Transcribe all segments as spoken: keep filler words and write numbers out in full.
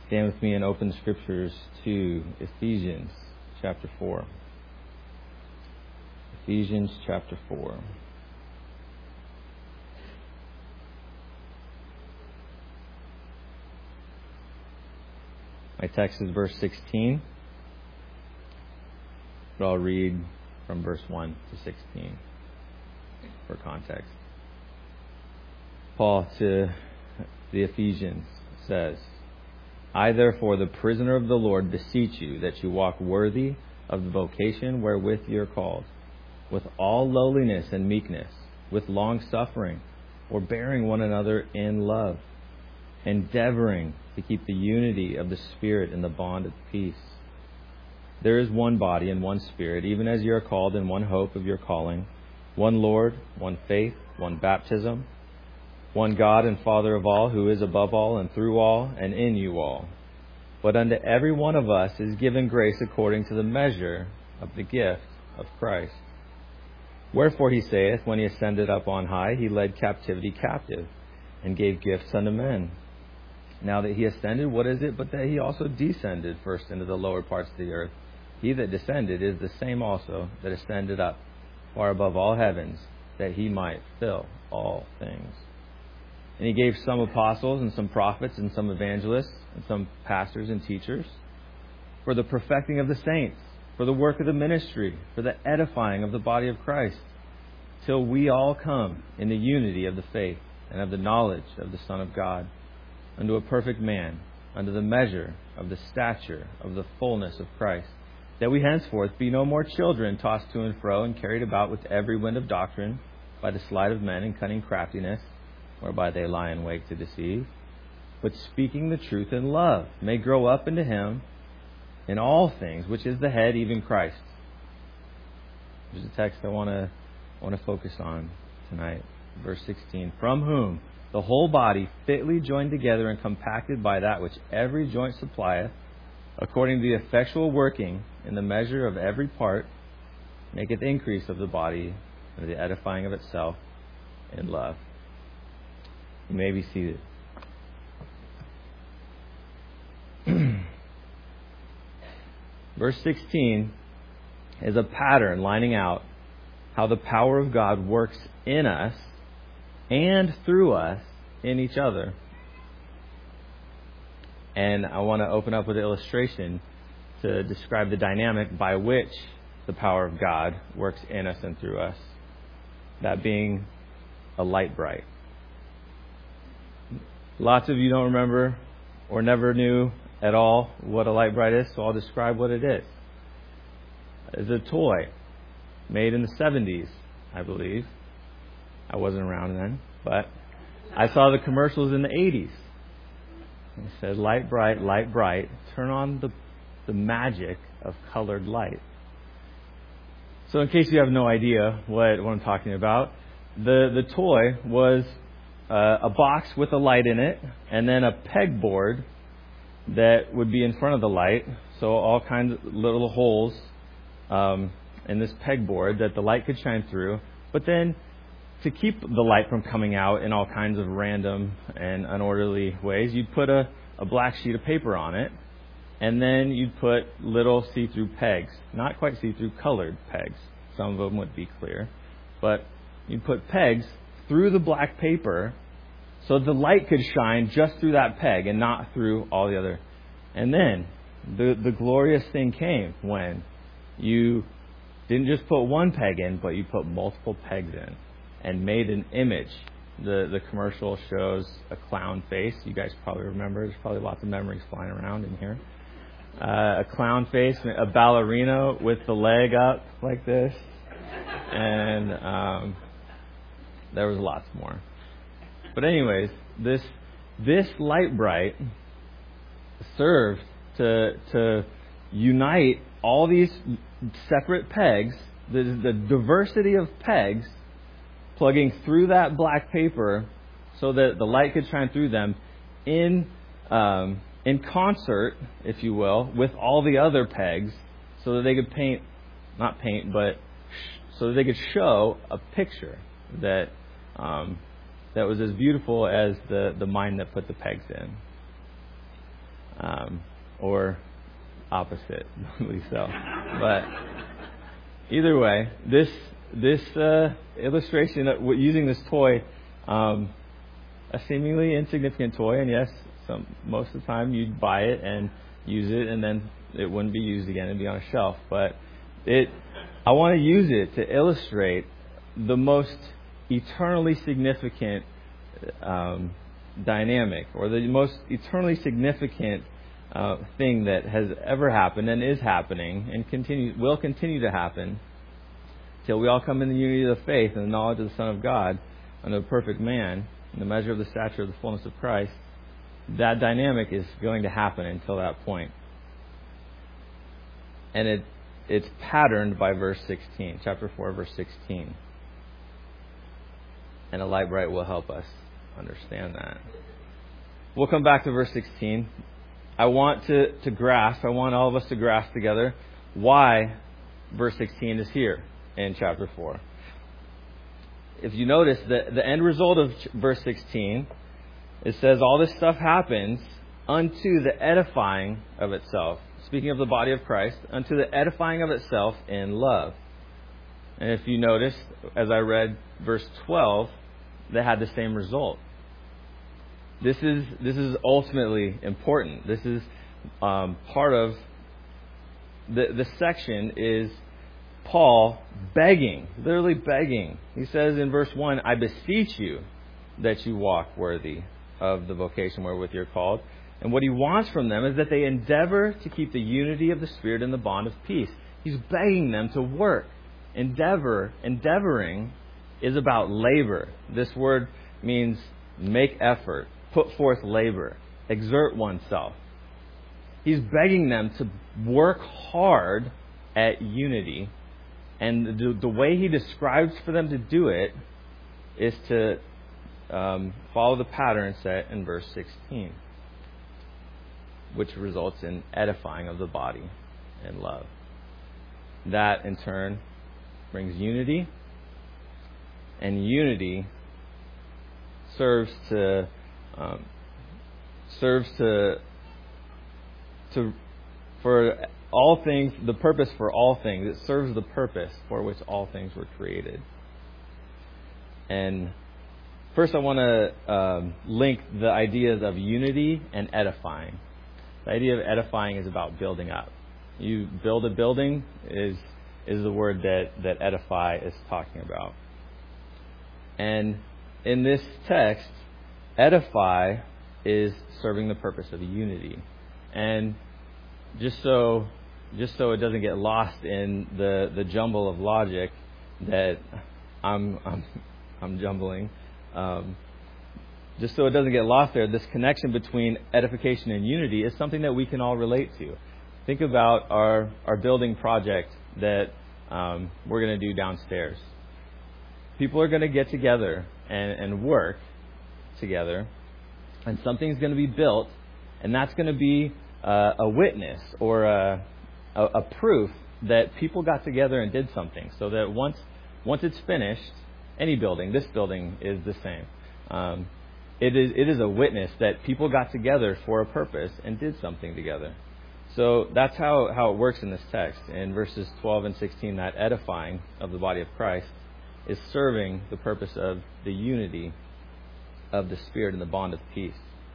stand with me and open the scriptures to Ephesians chapter four. Ephesians chapter four. My text is verse sixteen, but I'll read from verse one to sixteen for context. Paul to the Ephesians says, I therefore, the prisoner of the Lord, beseech you that you walk worthy of the vocation wherewith you are called, with all lowliness and meekness, with long suffering, forbearing one another in love, endeavoring to keep the unity of the Spirit in the bond of peace. There is one body and one Spirit, even as you are called in one hope of your calling, one Lord, one faith, one baptism, one God and Father of all, who is above all and through all and in you all. But unto every one of us is given grace according to the measure of the gift of Christ. Wherefore he saith, when he ascended up on high, he led captivity captive, and gave gifts unto men. Now that he ascended, what is it but that he also descended first into the lower parts of the earth? He that descended is the same also that ascended up far above all heavens, that he might fill all things. And he gave some apostles and some prophets and some evangelists and some pastors and teachers for the perfecting of the saints, for the work of the ministry, for the edifying of the body of Christ, till we all come in the unity of the faith and of the knowledge of the Son of God, unto a perfect man, unto the measure of the stature of the fullness of Christ, that we henceforth be no more children, tossed to and fro and carried about with every wind of doctrine, by the sleight of men and cunning craftiness, whereby they lie in wait to deceive, but speaking the truth in love, may grow up into him in all things, which is the head, even Christ. There's a text I want to want to focus on tonight. Verse sixteen. From whom the whole body, fitly joined together and compacted by that which every joint supplieth, according to the effectual working in the measure of every part, maketh increase of the body and the edifying of itself in love. You may be seated. Verse sixteen is a pattern lining out how the power of God works in us and through us in each other. And I want to open up with an illustration to describe the dynamic by which the power of God works in us and through us. That being a light bright. Lots of you don't remember or never knew at all what a light bright is, so I'll describe what it is. It's a toy made in the seventies, I believe. I wasn't around then, but I saw the commercials in the eighties. It said, light bright, light bright, turn on the, the magic of colored light. So in case you have no idea what, what I'm talking about, the, the toy was uh, a box with a light in it, and then a pegboard that would be in front of the light. So all kinds of little holes um, in this pegboard that the light could shine through. But then to keep the light from coming out in all kinds of random and unorderly ways, you'd put a, a black sheet of paper on it, and then you'd put little see-through pegs. Not quite see-through, colored pegs. Some of them would be clear. But you'd put pegs through the black paper so the light could shine just through that peg and not through all the other. And then the, the glorious thing came when you didn't just put one peg in, but you put multiple pegs in and made an image. The the commercial shows a clown face. You guys probably remember. There's probably lots of memories flying around in here. Uh, a clown face, a ballerina with the leg up like this. And um, there was lots more. But anyways, this this light bright served to to unite all these separate pegs, the, the diversity of pegs, plugging through that black paper so that the light could shine through them in um, in concert, if you will, with all the other pegs, so that they could paint, not paint, but sh- so that they could show a picture that um, that was as beautiful as the, the mind that put the pegs in. um, or opposite, so. But either way, this this uh, illustration of using this toy, um, a seemingly insignificant toy, and yes, some most of the time you'd buy it and use it, and then it wouldn't be used again; it'd be on a shelf. But it, I want to use it to illustrate the most eternally significant um, dynamic, or the most eternally significant uh, thing that has ever happened and is happening and continue will continue to happen till we all come in the unity of the faith and the knowledge of the Son of God, and the perfect man, in the measure of the stature of the fullness of Christ. That dynamic is going to happen until that point. And it it's patterned by verse sixteen, chapter four, verse sixteen. And a light bright will help us understand that. We'll come back to verse sixteen. I want to, to grasp, I want all of us to grasp together why verse sixteen is here in chapter four. If you notice, the, the end result of verse sixteen, it says all this stuff happens unto the edifying of itself. Speaking of the body of Christ, unto the edifying of itself in love. And if you notice, as I read verse twelve, they had the same result. This is this is ultimately important. This is um, part of the the section is Paul begging, literally begging. He says in verse one, I beseech you that you walk worthy of the vocation wherewith you're called. And what he wants from them is that they endeavor to keep the unity of the Spirit in the bond of peace. He's begging them to work. Endeavor, endeavoring is about labor. This word means make effort, put forth labor, exert oneself. He's begging them to work hard at unity. And the, the way he describes for them to do it is to um, follow the pattern set in verse sixteen, which results in edifying of the body and love. That, in turn, brings unity, and unity serves to um, serves to to for all things, the purpose for all things. It serves the purpose for which all things were created. And first, I want to um, link the ideas of unity and edifying. The idea of edifying is about building up. You build a building is is the word that, that edify is talking about. And in this text, edify is serving the purpose of unity. And just so just so it doesn't get lost in the, the jumble of logic that I'm I'm, I'm jumbling, um, just so it doesn't get lost there, this connection between edification and unity is something that we can all relate to. Think about our, our building project that um, we're going to do downstairs. People are going to get together and, and work together, and something's going to be built, and that's going to be uh, a witness or a, a, a proof that people got together and did something. So that once once it's finished, any building, this building is the same. Um, it is it is a witness that people got together for a purpose and did something together. So that's how, how it works in this text. In verses twelve and sixteen, that edifying of the body of Christ is serving the purpose of the unity of the Spirit and the bond of peace.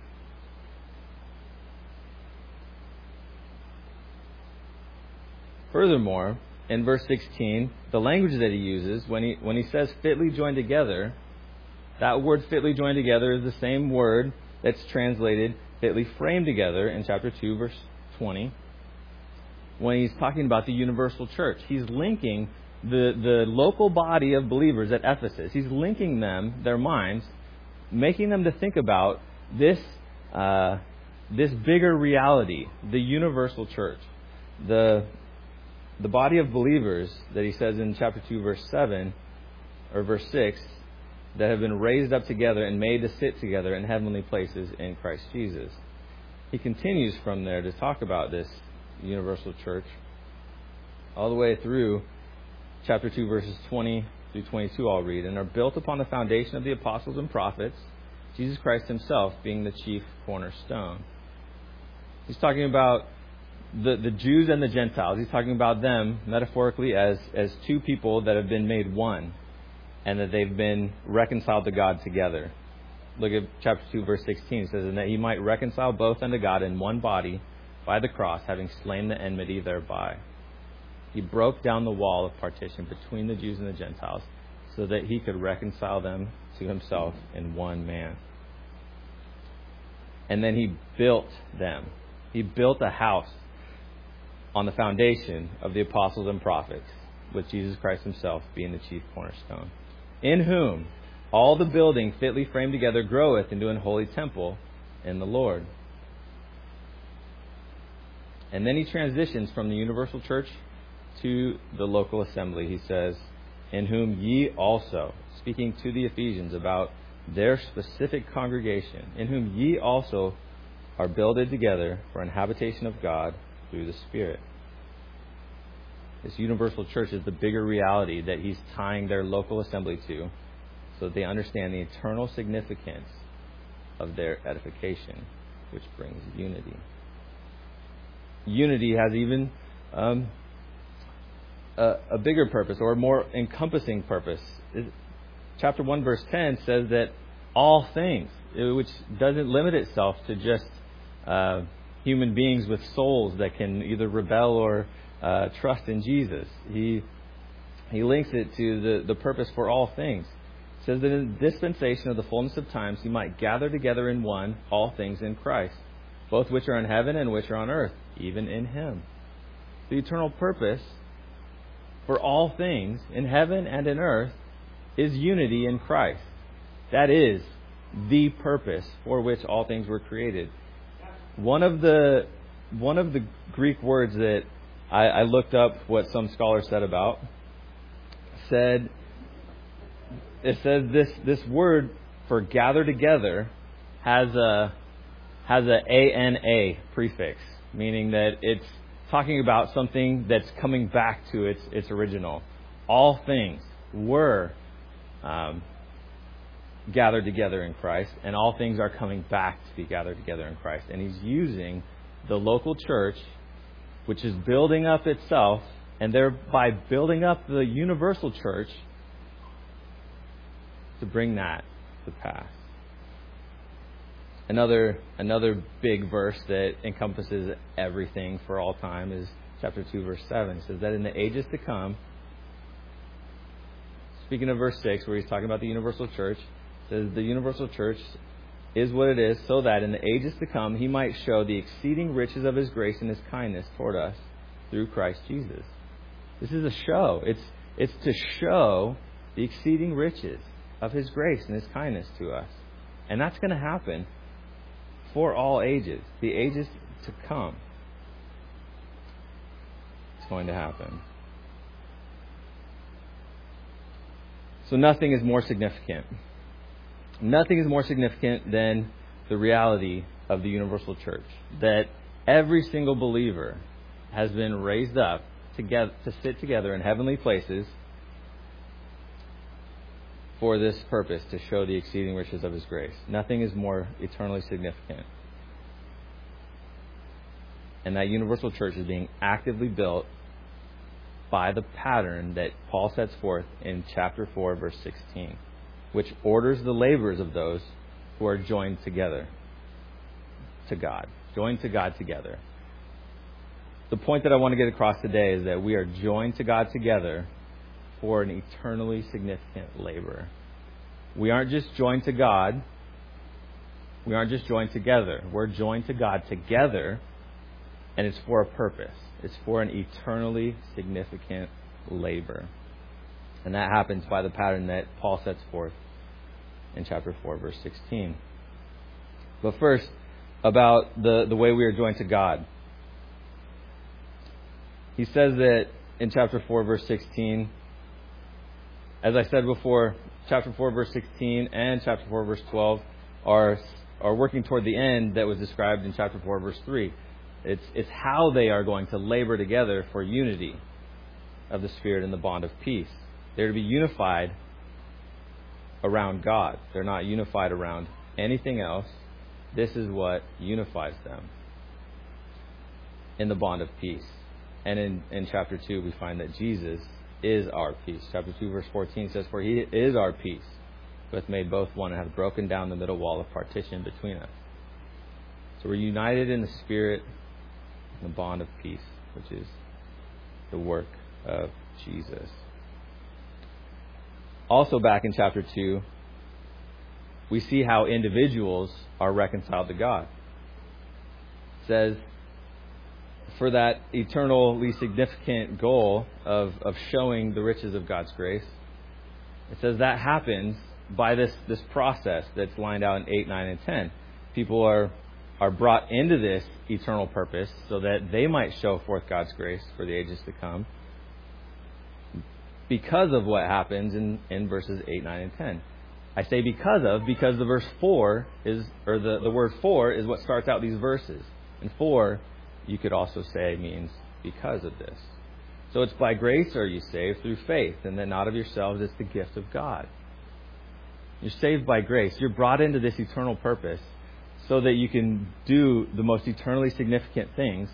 Furthermore, in verse sixteen, the language that he uses when he when he says fitly joined together, that word fitly joined together is the same word that's translated fitly framed together in chapter two, verse twenty. When he's talking about the universal church, he's linking the, the local body of believers at Ephesus. He's linking them, their minds, making them to think about this uh, this bigger reality, the universal church. The the body of believers that he says in chapter two, verse seven, or verse six, that have been raised up together and made to sit together in heavenly places in Christ Jesus. He continues from there to talk about this universal church all the way through chapter two, verses twenty through twenty-two, I'll read, and are built upon the foundation of the apostles and prophets, Jesus Christ himself being the chief cornerstone. He's talking about the, the Jews and the Gentiles. He's talking about them metaphorically as, as two people that have been made one and that they've been reconciled to God together. Look at chapter two, verse sixteen. It says, and that he might reconcile both unto God in one body by the cross, having slain the enmity thereby. He broke down the wall of partition between the Jews and the Gentiles so that he could reconcile them to himself in one man. And then he built them. He built a house on the foundation of the apostles and prophets, with Jesus Christ himself being the chief cornerstone, in whom all the building fitly framed together groweth into an holy temple in the Lord. And then he transitions from the universal church to the local assembly. He says, in whom ye also, speaking to the Ephesians about their specific congregation, in whom ye also are builded together for an habitation of God through the Spirit. This universal church is the bigger reality that he's tying their local assembly to, so that they understand the eternal significance of their edification, which brings unity. Unity has even um, a, a bigger purpose, or a more encompassing purpose. Chapter one, verse ten says that all things, which doesn't limit itself to just uh, human beings with souls that can either rebel or uh, trust in Jesus. He he links it to the, the purpose for all things. It says that in the dispensation of the fullness of times, he might gather together in one all things in Christ, both which are in heaven and which are on earth, even in him. The eternal purpose for all things in heaven and in earth is unity in Christ. That is the purpose for which all things were created. One of the one of the Greek words that I, I looked up what some scholars said about said it says this this word for gather together has a has a ana prefix, meaning that it's talking about something that's coming back to its its original. All things were um, gathered together in Christ, and all things are coming back to be gathered together in Christ. And he's using the local church, which is building up itself, and thereby building up the universal church, to bring that to pass. Another another big verse that encompasses everything for all time is chapter two, verse seven. It says that in the ages to come, speaking of verse six, where he's talking about the universal church, it says the universal church is what it is, so that in the ages to come he might show the exceeding riches of his grace and his kindness toward us through Christ Jesus. This is a show. It's it's to show the exceeding riches of his grace and his kindness to us. And that's going to happen for all ages. The ages to come. It's going to happen. So nothing is more significant. Nothing is more significant than the reality of the universal church. That every single believer has been raised up together to sit together in heavenly places for this purpose, to show the exceeding riches of his grace. Nothing is more eternally significant. And that universal church is being actively built by the pattern that Paul sets forth in chapter four, verse sixteen, which orders the labors of those who are joined together to God. Joined to God together. The point that I want to get across today is that we are joined to God together for an eternally significant labor. We aren't just joined to God. We aren't just joined together. We're joined to God together, and it's for a purpose. It's for an eternally significant labor. And that happens by the pattern that Paul sets forth in chapter four, verse sixteen. But first, about the, the way we are joined to God. He says that in chapter four, verse sixteen, as I said before, chapter four, verse sixteen and chapter four, verse twelve are are working toward the end that was described in chapter four, verse three. It's it's how they are going to labor together for unity of the Spirit and the bond of peace. They're to be unified around God. They're not unified around anything else. This is what unifies them. in the bond of peace. And in, in chapter two, we find that Jesus is our peace. Chapter two, verse fourteen says, "For he is our peace, who hath made both one and hath broken down the middle wall of partition between us." So we're united in the Spirit, in the bond of peace, which is the work of Jesus. Also back in chapter two, we see how individuals are reconciled to God. It says, for that eternally significant goal of, of showing the riches of God's grace, it says that happens by this, this process that's lined out in eight, nine, and ten. People are, are brought into this eternal purpose so that they might show forth God's grace for the ages to come because of what happens in, in verses eight, nine, and ten. I say because of, because the verse four is, or the, the word for is what starts out these verses. And for, you could also say, means because of this. So it's by grace are you saved through faith, and then not of yourselves, it's the gift of God. You're saved by grace. You're brought into this eternal purpose so that you can do the most eternally significant things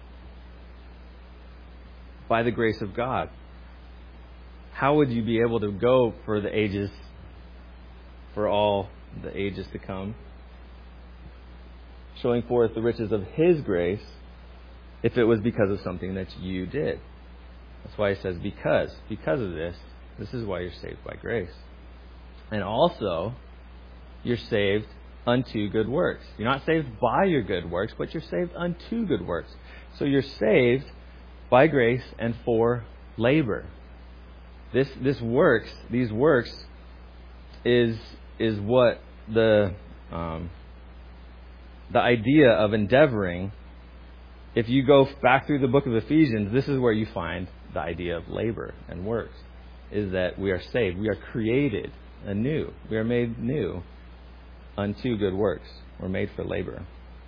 by the grace of God. How would you be able to go for the ages, for all the ages to come, showing forth the riches of His grace, if it was because of something that you did? That's why it says because. Because of this, this is why you're saved by grace. And also, you're saved unto good works. You're not saved by your good works, but you're saved unto good works. So you're saved by grace and for labor. This this works, these works, is is what the um, the idea of endeavoring. If you go back through the book of Ephesians, this is where you find the idea of labor and works. Is that we are saved, we are created anew, we are made new unto good works. We're made for labor.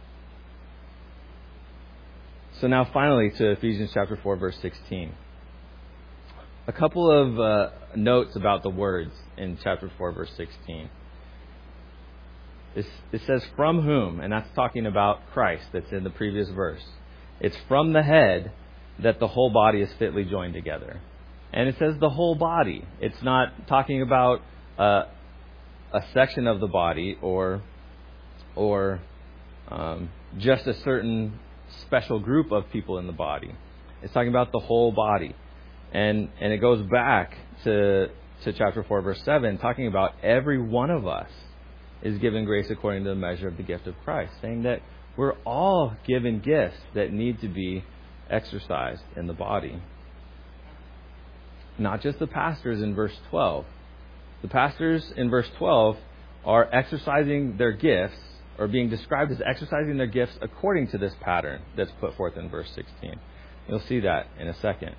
So now finally to Ephesians chapter four, verse sixteen. A couple of uh, notes about the words in chapter four, verse sixteen. It's, it says, from whom, and that's talking about Christ that's in the previous verse. It's from the head that the whole body is fitly joined together. And it says the whole body. It's not talking about uh, a section of the body or, or um, just a certain special group of people in the body. It's talking about the whole body. And and it goes back to to chapter four, verse seven, talking about every one of us is given grace according to the measure of the gift of Christ, saying that we're all given gifts that need to be exercised in the body. Not just the pastors in verse twelve. The pastors in verse twelve are exercising their gifts, or being described as exercising their gifts according to this pattern that's put forth in verse sixteen. You'll see that in a second.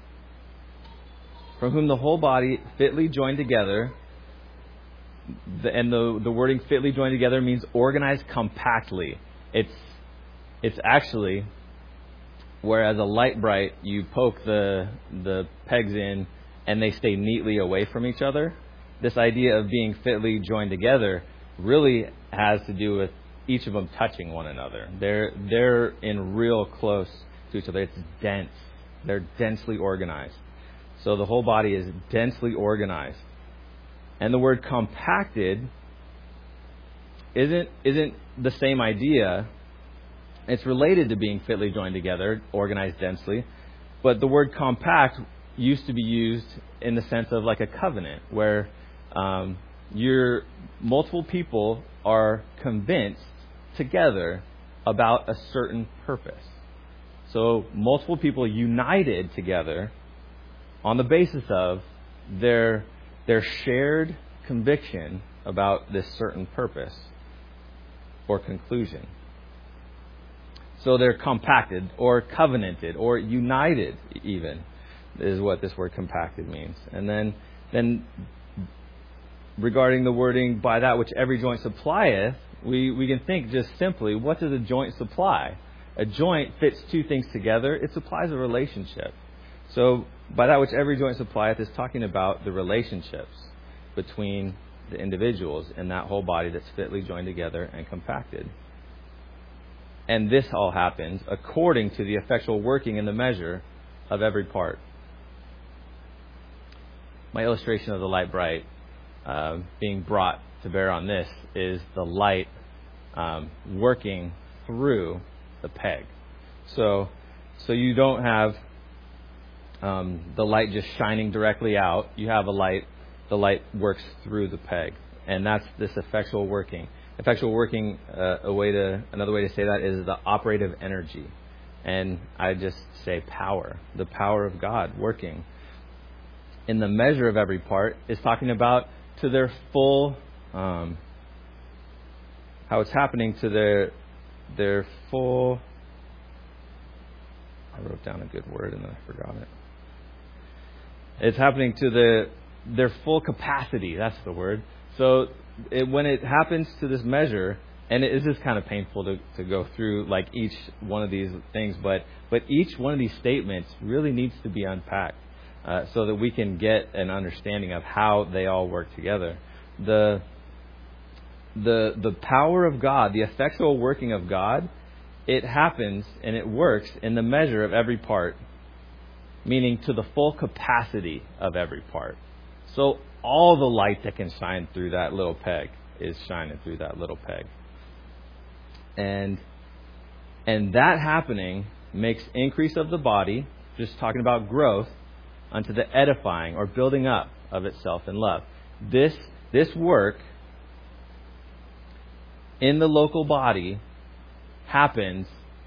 From whom the whole body fitly joined together, and the, the wording fitly joined together means organized compactly. It's it's actually, whereas a light bright, you poke the the pegs in and they stay neatly away from each other. This idea of being fitly joined together really has to do with each of them touching one another. They're they're in real close to each other. It's dense. They're densely organized. So the whole body is densely organized. And the word compacted isn't isn't the same idea. It's related to being fitly joined together, organized densely. But the word compact used to be used in the sense of like a covenant, where um, you're, multiple people are convinced together about a certain purpose. So multiple people united together on the basis of their their shared conviction about this certain purpose or conclusion. So they're compacted or covenanted or united even is what this word compacted means. And then then regarding the wording, by that which every joint supplieth, we, we can think just simply, what does a joint supply? A joint fits two things together. It supplies a relationship. So by that which every joint supplieth is talking about the relationships between the individuals in that whole body that's fitly joined together and compacted. and this all happens according to the effectual working in the measure of every part. My illustration of the light bright uh, being brought to bear on this is the light um, working through the peg. So, so you don't have um, the light just shining directly out. You have a light. The light works through the peg, and that's this effectual working. Effectual working. Uh, a way to another way to say that is the operative energy, and I just say power. The power of God working in the measure of every part is talking about to their full, um, how it's happening to their their full. I wrote down a good word and then I forgot it. It's happening to the their full capacity. That's the word. So it, when it happens to this measure, and it is just kind of painful to, to go through like each one of these things, but but each one of these statements really needs to be unpacked. Uh, so that we can get an understanding of how they all work together. The the the power of God, the effectual working of God, it happens and it works in the measure of every part, meaning to the full capacity of every part. So all the light that can shine through that little peg is shining through that little peg. And and that happening makes increase of the body, just talking about growth, unto the edifying or building up of itself in love. This this work in the local body happens,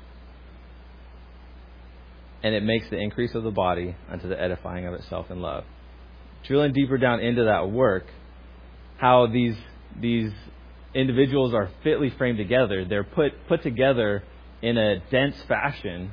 and it makes the increase of the body unto the edifying of itself in love. Drilling deeper down into that work, how these these individuals are fitly framed together. They're put put together in a dense fashion.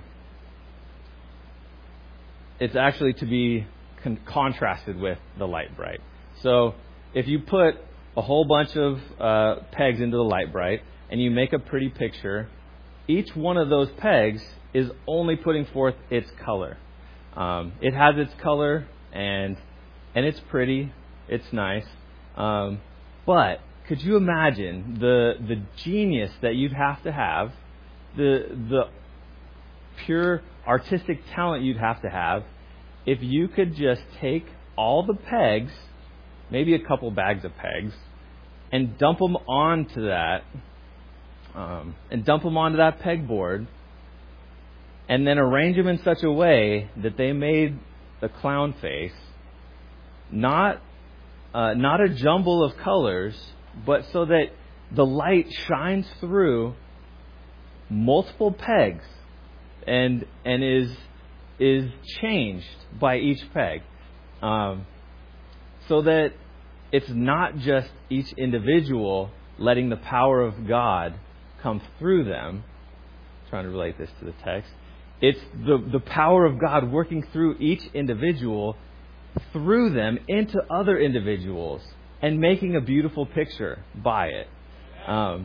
It's actually to be con- contrasted with the light bright. So if you put a whole bunch of uh, pegs into the light bright and you make a pretty picture, each one of those pegs is only putting forth its color. Um, it has its color and and it's pretty, it's nice. Um, but could you imagine the the genius that you'd have to have, the the pure artistic talent you'd have to have if you could just take all the pegs, maybe a couple bags of pegs, and dump them onto that, um, and dump them onto that pegboard, and then arrange them in such a way that they made a clown face, not uh, not a jumble of colors, but so that the light shines through multiple pegs and and is is changed by each peg, um, so that it's not just each individual letting the power of God come through them. I'm trying to relate this to the text. It's the, the power of God working through each individual, through them into other individuals, and making a beautiful picture by it. Um,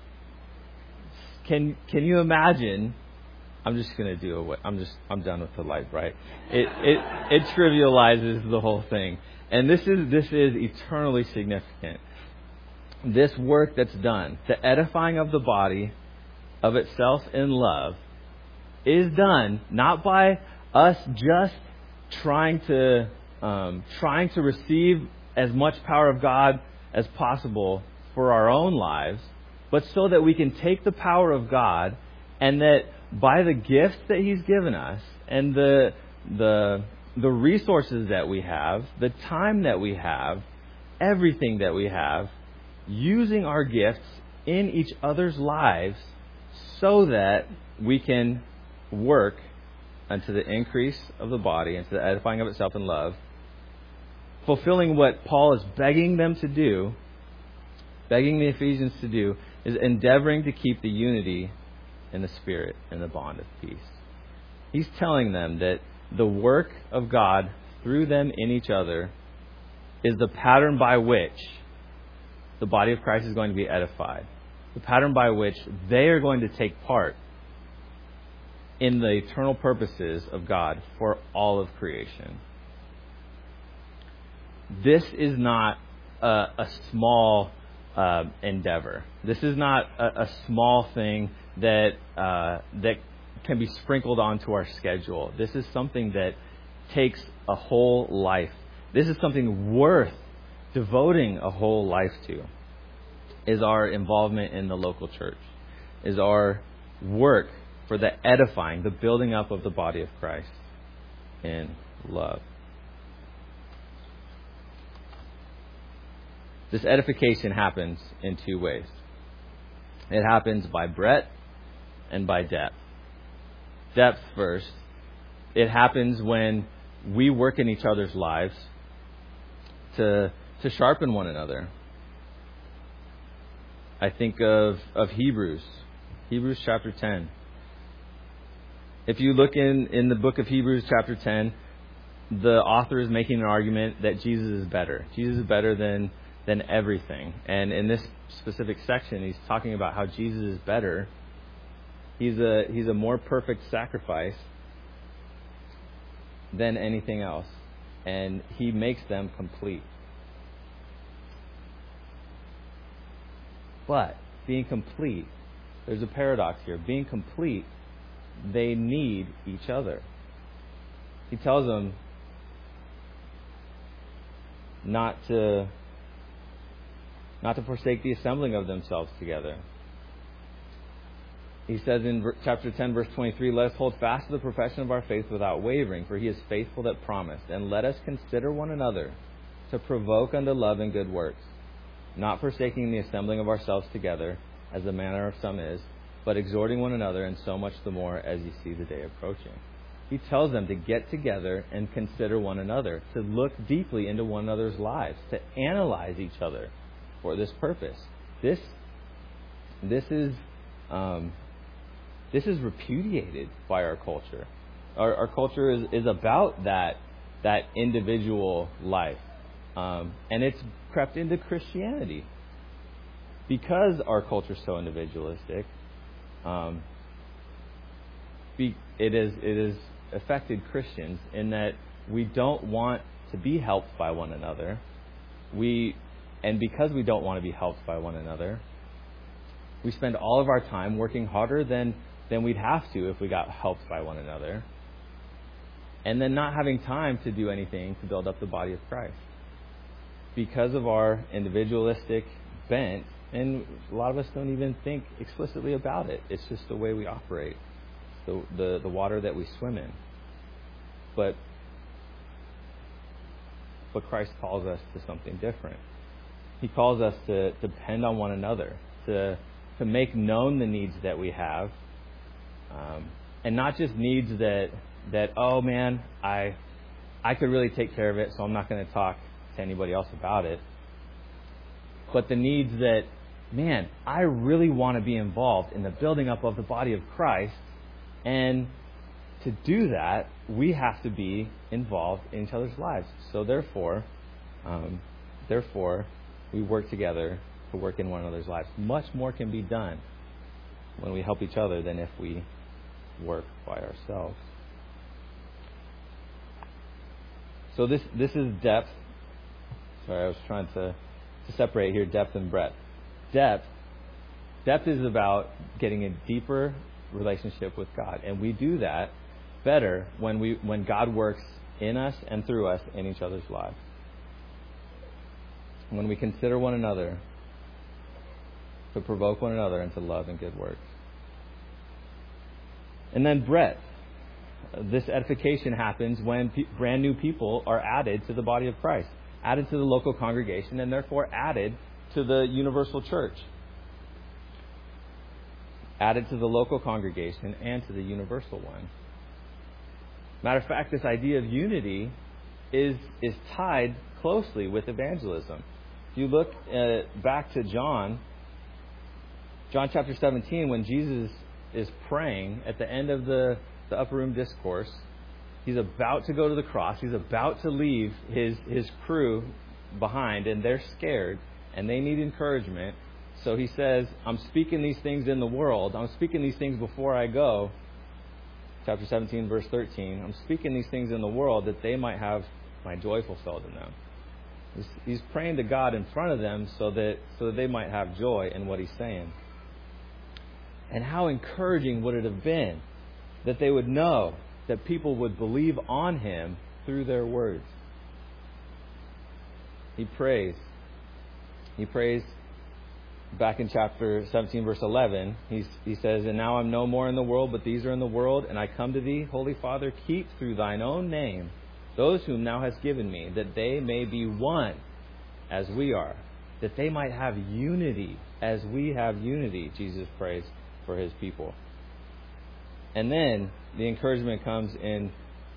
can can you imagine? I'm just going to do a. I'm just. I'm done with the light bright. It it it trivializes the whole thing, and this is this is eternally significant. This work that's done, the edifying of the body of itself in love, is done not by us just trying to um, trying to receive as much power of God as possible for our own lives, but so that we can take the power of God, and that by the gifts that He's given us and the the the resources that we have, the time that we have, everything that we have, using our gifts in each other's lives so that we can work unto the increase of the body, unto the edifying of itself in love, fulfilling what Paul is begging them to do, begging the Ephesians to do, is endeavoring to keep the unity in the Spirit and the bond of peace. He's telling them that the work of God through them in each other is the pattern by which the body of Christ is going to be edified. The pattern by which they are going to take part in the eternal purposes of God for all of creation. This is not a, a small uh, endeavor. This is not a, a small thing that uh, that can be sprinkled onto our schedule. This is something that takes a whole life. This is something worth devoting a whole life to, is our involvement in the local church, is our work for the edifying, the building up of the body of Christ in love. This edification happens in two ways. It happens by breadth and by depth. Depth first. It happens when we work in each other's lives to to sharpen one another. I think of, of Hebrews, Hebrews chapter ten. If you look in, in the book of Hebrews chapter ten, the author is making an argument that Jesus is better. Jesus is better than than everything. And in this specific section, he's talking about how Jesus is better. He's a he's a more perfect sacrifice than anything else. And he makes them complete. But being complete, there's a paradox here. Being complete, they need each other. He tells them not to not to forsake the assembling of themselves together. He says in chapter ten, verse twenty-three, "Let us hold fast to the profession of our faith without wavering, for he is faithful that promised. And let us consider one another to provoke unto love and good works, not forsaking the assembling of ourselves together, as the manner of some is, but exhorting one another, and so much the more as you see the day approaching." He tells them to get together and consider one another, to look deeply into one another's lives, to analyze each other for this purpose. This, this is, um, this is repudiated by our culture. Our, our culture is, is about that, that individual life. Um, and it's crept into Christianity. Because our culture is so individualistic, um, be, it is it has affected Christians in that we don't want to be helped by one another. We and because we don't want to be helped by one another, we spend all of our time working harder than than we'd have to if we got helped by one another, and then not having time to do anything to build up the body of Christ. Because of our individualistic bent, and a lot of us don't even think explicitly about it. It's just the way we operate, the the, the water that we swim in. But but Christ calls us to something different. He calls us to, to depend on one another, to to make known the needs that we have, um, and not just needs that that oh man, I I could really take care of it, so I'm not going to talk to anybody else about it. But the needs that, man, I really want to be involved in the building up of the body of Christ, and to do that, we have to be involved in each other's lives. So therefore, um, therefore, we work together to work in one another's lives. Much more can be done when we help each other than if we work by ourselves. So this this is depth. Sorry, I was trying to, to separate here depth and breadth. Depth, depth is about getting a deeper relationship with God, and we do that better when we when God works in us and through us in each other's lives. When we consider one another, to provoke one another into love and good works. And then breadth. This edification happens when pe- brand new people are added to the body of Christ, added to the local congregation, and therefore added to the universal church. Added to the local congregation and to the universal one. Matter of fact, this idea of unity is is tied closely with evangelism. If you look uh, back to John, John chapter seventeen, when Jesus is praying at the end of the, the upper room discourse, he's about to go to the cross. He's about to leave his, his crew behind, and they're scared, and they need encouragement. So he says, I'm speaking these things in the world. I'm speaking these things before I go. Chapter seventeen, verse thirteen. I'm speaking these things in the world that they might have my joy fulfilled in them. He's, he's praying to God in front of them so that so that they might have joy in what he's saying. And how encouraging would it have been that they would know that people would believe on him through their words. He prays. He prays back in chapter seventeen, verse eleven. He's, he says, "And now I'm no more in the world, but these are in the world. And I come to thee, Holy Father, keep through thine own name those whom thou hast given me, that they may be one as we are, that they might have unity as we have unity," Jesus prays for his people. And then the encouragement comes in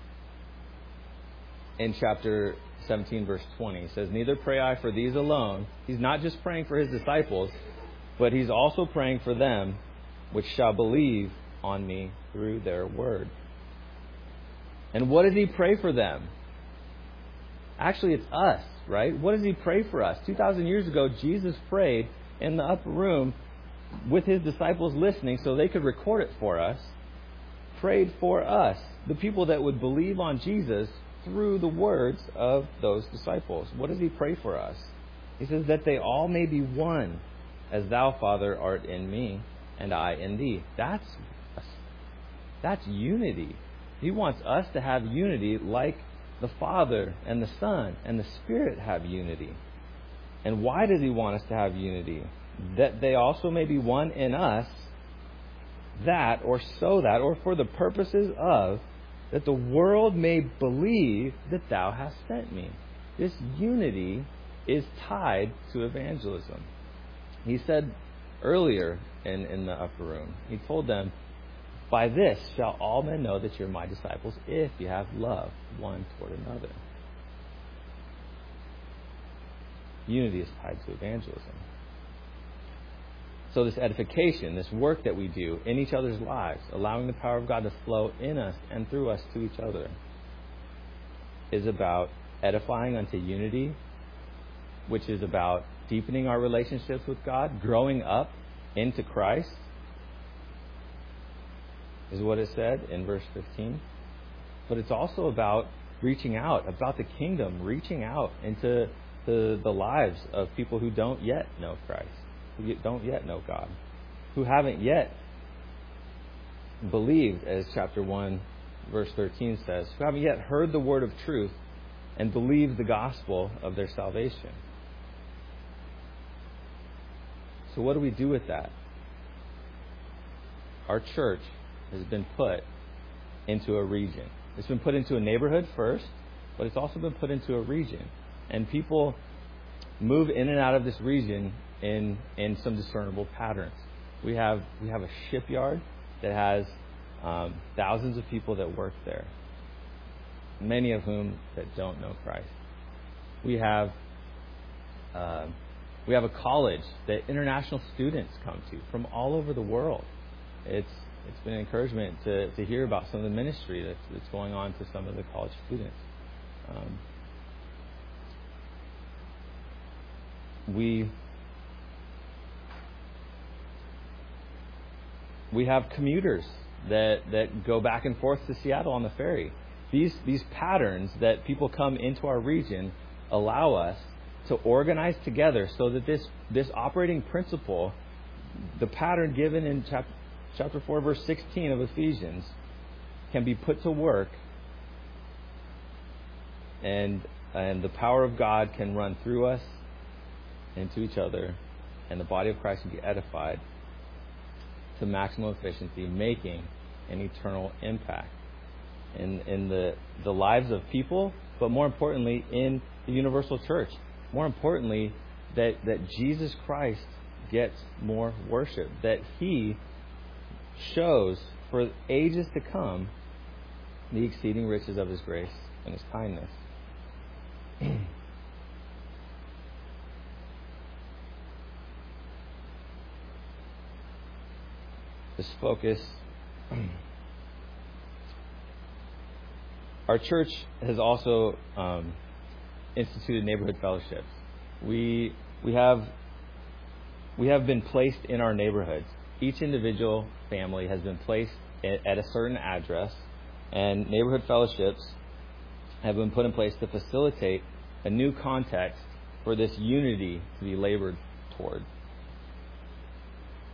in chapter seventeen, verse twenty. It says, "Neither pray I for these alone." He's not just praying for his disciples, but he's also praying for them which shall believe on me through their word. And what does he pray for them? Actually, it's us, right? What does he pray for us? two thousand years ago, Jesus prayed in the upper room with his disciples listening so they could record it for us. Prayed for us, the people that would believe on Jesus through the words of those disciples. What does he pray for us? He says that they all may be one, as thou, Father, art in me, and I in thee. That's that's unity. He wants us to have unity like the Father and the Son and the Spirit have unity. And why does he want us to have unity? That they also may be one in us, that, or so that, or for the purposes of, that the world may believe that thou hast sent me. This unity is tied to evangelism. He said earlier in, in the upper room, he told them, "By this shall all men know that you're my disciples, if you have love one toward another." Unity is tied to evangelism. So this edification, this work that we do in each other's lives, allowing the power of God to flow in us and through us to each other, is about edifying unto unity, which is about deepening our relationships with God, growing up into Christ, is what it said in verse fifteen. But it's also about reaching out, about the kingdom, reaching out into the, the lives of people who don't yet know Christ, who don't yet know God, who haven't yet believed, as chapter one, verse thirteen says, who haven't yet heard the word of truth and believed the gospel of their salvation. So what do we do with that? Our church has been put into a region. It's been put into a neighborhood first, but it's also been put into a region. And people move in and out of this region in in some discernible patterns. We have we have a shipyard that has um, thousands of people that work there, many of whom that don't know Christ. We have uh, we have a college that international students come to from all over the world. It's it's been an encouragement to, to hear about some of the ministry that's, that's going on to some of the college students. Um, we we have commuters that, that go back and forth to Seattle on the ferry. These these patterns that people come into our region allow us to organize together so that this this operating principle, the pattern given in chapter chapter four, verse sixteen of Ephesians, can be put to work, and and the power of God can run through us into each other, and the body of Christ can be edified to maximum efficiency, making an eternal impact in in the the lives of people, but more importantly in the universal church. More importantly, that that Jesus Christ gets more worship, that He shows for ages to come the exceeding riches of His grace and His kindness. This focus. Our church has also um, instituted neighborhood fellowships. We we have we have been placed in our neighborhoods. Each individual family has been placed at a certain address, and neighborhood fellowships have been put in place to facilitate a new context for this unity to be labored toward.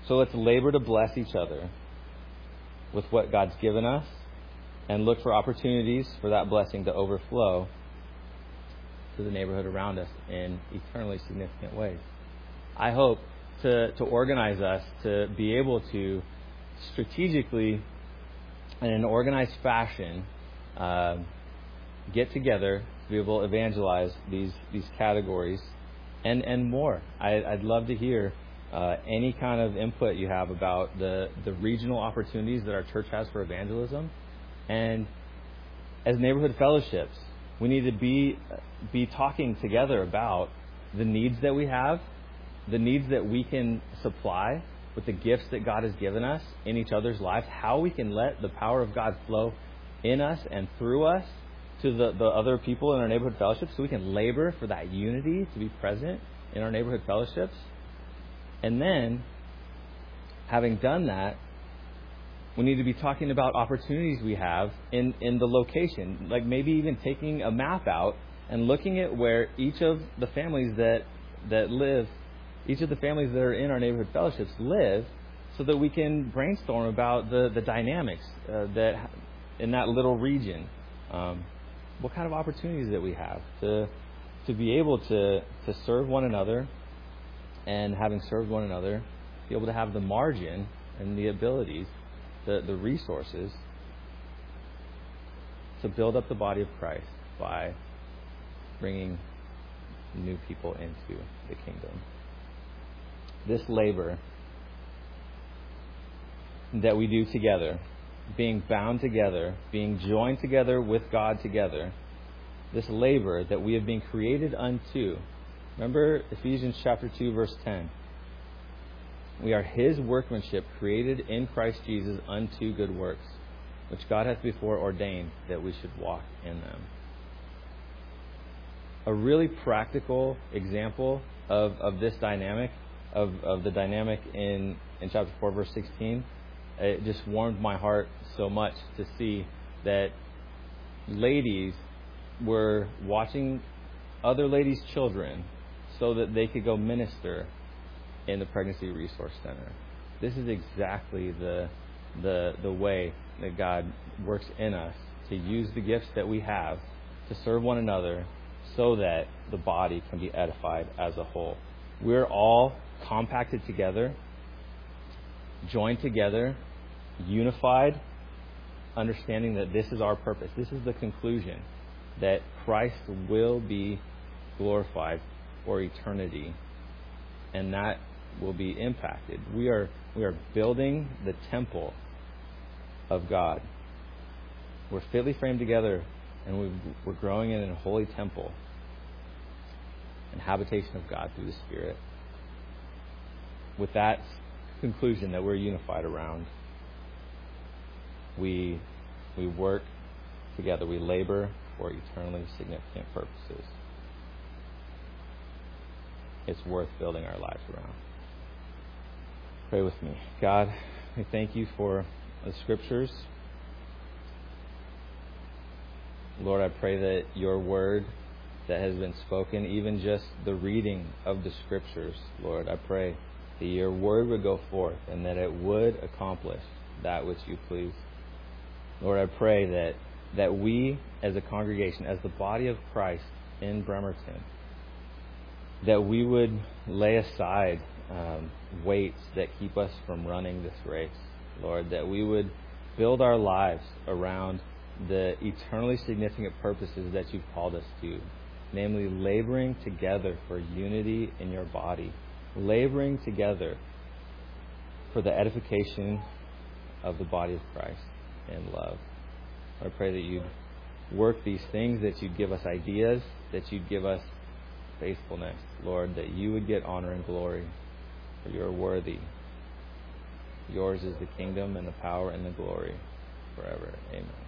So let's labor to bless each other with what God's given us and look for opportunities for that blessing to overflow to the neighborhood around us in eternally significant ways. I hope to, to organize us to be able to strategically and in an organized fashion uh, get together to be able to evangelize these these categories and, and more. I, I'd love to hear uh, any kind of input you have about the, the regional opportunities that our church has for evangelism. And as neighborhood fellowships, we need to be be talking together about the needs that we have, the needs that we can supply with the gifts that God has given us in each other's lives, how we can let the power of God flow in us and through us to the, the other people in our neighborhood fellowships, so we can labor for that unity to be present in our neighborhood fellowships. And then, having done that, we need to be talking about opportunities we have in, in the location, like maybe even taking a map out and looking at where each of the families that that live, each of the families that are in our neighborhood fellowships live, so that we can brainstorm about the, the dynamics uh, that in that little region. Um, what kind of opportunities that we have to to be able to, to serve one another, and having served one another, be able to have the margin and the abilities, the, the resources to build up the body of Christ by bringing new people into the kingdom. This labor that we do together, being bound together, being joined together with God together, this labor that we have been created unto. Remember Ephesians chapter two, verse ten. We are His workmanship, created in Christ Jesus unto good works, which God hath before ordained that we should walk in them. A really practical example of, of this dynamic, of, of the dynamic in, in chapter four, verse sixteen, it just warmed my heart so much to see that ladies were watching other ladies' children so that they could go minister in the Pregnancy Resource Center. This is exactly the the the way that God works in us to use the gifts that we have to serve one another so that the body can be edified as a whole. We're all compacted together, joined together, unified, understanding that this is our purpose. This is the conclusion, that Christ will be glorified for eternity, and that will be impacted. We are we are building the temple of God. We're fitly framed together, and we've, we're growing in a holy temple and habitation of God through the Spirit. With that conclusion that we're unified around, we we work together. We labor for eternally significant purposes. It's worth building our lives around. Pray with me. God, we thank you for the Scriptures. Lord, I pray that your word that has been spoken, even just the reading of the Scriptures, Lord, I pray that your word would go forth and that it would accomplish that which you please. Lord, I pray that that we as a congregation, as the body of Christ in Bremerton, that we would lay aside um, weights that keep us from running this race, Lord, that we would build our lives around the eternally significant purposes that you've called us to, namely laboring together for unity in your body, laboring together for the edification of the body of Christ in love. I pray that you'd work these things, that you'd give us ideas, that you'd give us faithfulness, Lord, that you would get honor and glory, for you are worthy. Yours is the kingdom and the power and the glory forever. Amen.